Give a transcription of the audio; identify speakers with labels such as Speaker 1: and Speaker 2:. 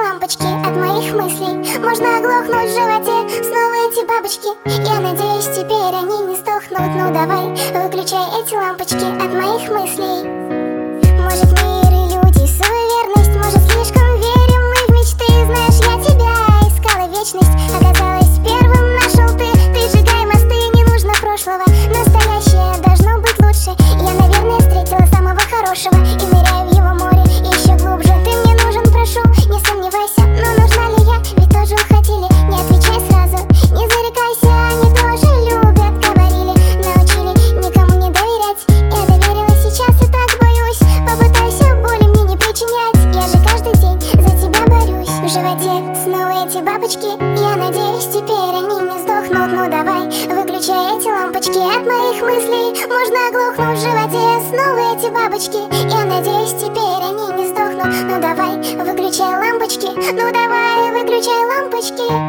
Speaker 1: лампочки от моих мыслей. Можно оглохнуть в животе, снова эти бабочки. Я надеюсь, теперь они не сдохнут. Ну давай, выключай эти лампочки от моих мыслей. Может, мир и люди суеверность, может, слишком верим мы в мечты. Знаешь, я тебя искала вечность, оказалось, первым нашел ты. Ты сжигай мосты, не нужно прошлого, настоящее должно быть лучше. Я, наверное, встретила самого хорошего и ныряю в его море еще глубже. Ты мне нужен, прошу, не сомневайся. Но нужна ли я? Ведь тоже уходили. Не отвечай сразу, не зарекайся. Они тоже любят, говорили, научили никому не доверять. Я доверила, сейчас и так боюсь. Попытайся боли мне не причинять. Я же каждый день за тебя борюсь. В животе снова эти бабочки. Я надеюсь, теперь они не сдохнут. Ну давай, выключай эти лампочки от моих мыслей. Можно оглохнуть в животе, снова эти бабочки. Я надеюсь, теперь они не сдохнут. Ну давай, выключай лампочки. Ну давай, выключай лампочки.